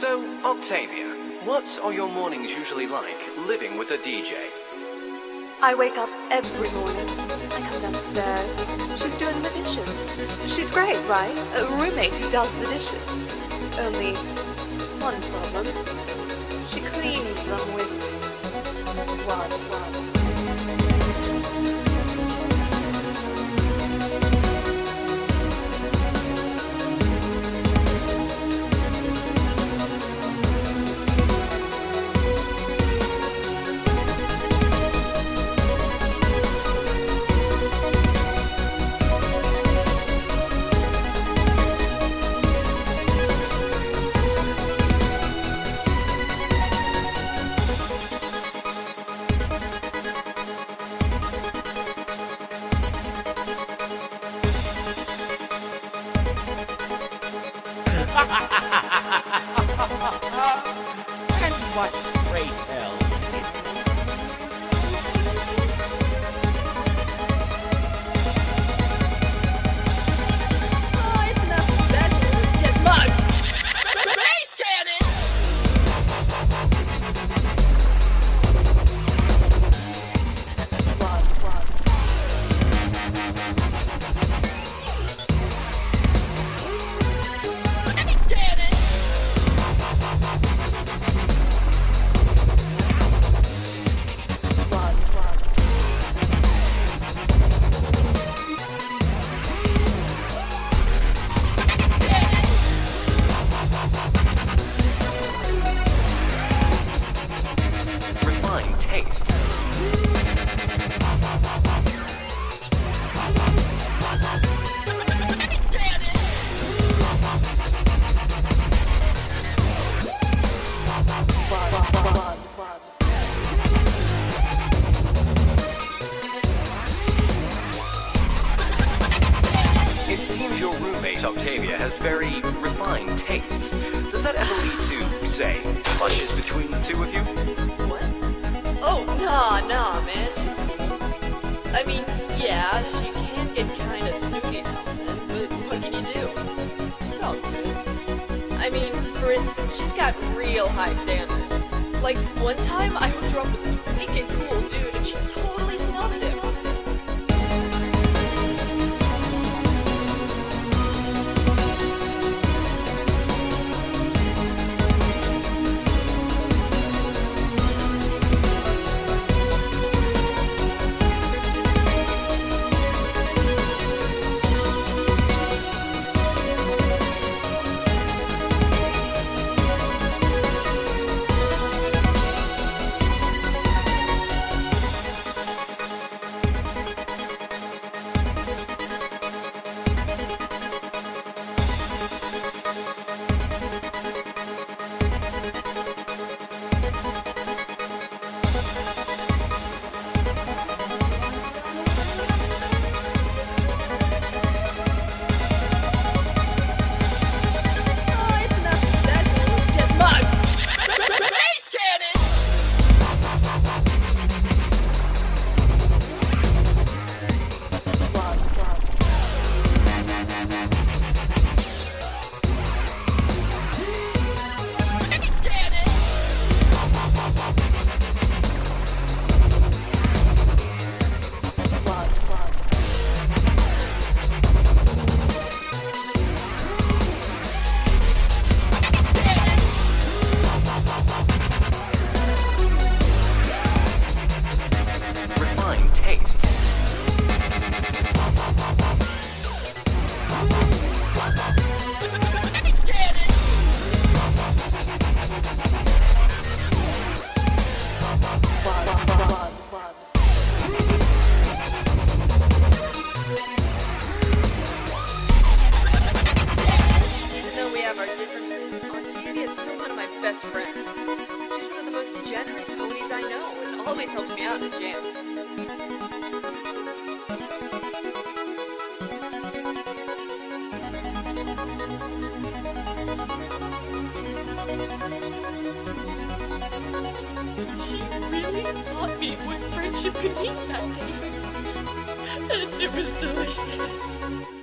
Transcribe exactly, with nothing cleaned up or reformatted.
So, Octavia, what are your mornings usually like, living with a D J? I wake up every morning. I come downstairs. She's doing the dishes. She's great, right? A roommate who does the dishes. Only one problem. She cleans them with wipes. And what, pray tell, Oh, it's nothing special. It's just mud. Space cannon! Loves. Space cannon! Loves. Refined taste. It seems your roommate, Octavia, has very refined tastes. Does that ever lead to, say, clashes between the two of you? What? Oh, nah, nah, man. She's cool. I mean, yeah, she can get kind of snooty now and then, but what can you do? It's all good. I mean, for instance, she's got real high standards. Like, one time I hooked her up with this wicked cool dude and she totally snubbed him. Oh, it's nothing special. It's just mud. Space cannon! Loves. Space cannon! Loves. Refined taste. Space cannon! Loves. Even though we have our differences, Octavia is still one of my best friends. She's one of the most generous ponies I know and always helps me out in a jam. She really taught me what friendship could mean that day. And it was delicious.